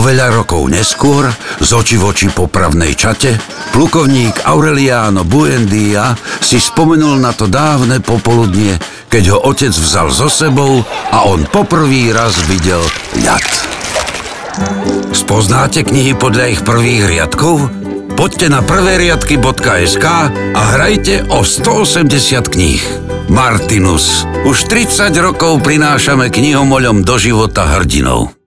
veľa rokov neskôr, z oči v oči po pravnej čate, plukovník Aureliano Buendia si spomenul na to dávne popoludnie, keď ho otec vzal so sebou a on poprvý raz videl ľad. Spoznáte knihy podľa ich prvých riadkov? Poďte na prveriadky.sk a hrajte o 180 kníh. Martinus. Už 30 rokov prinášame knihomoľom do života hrdinov.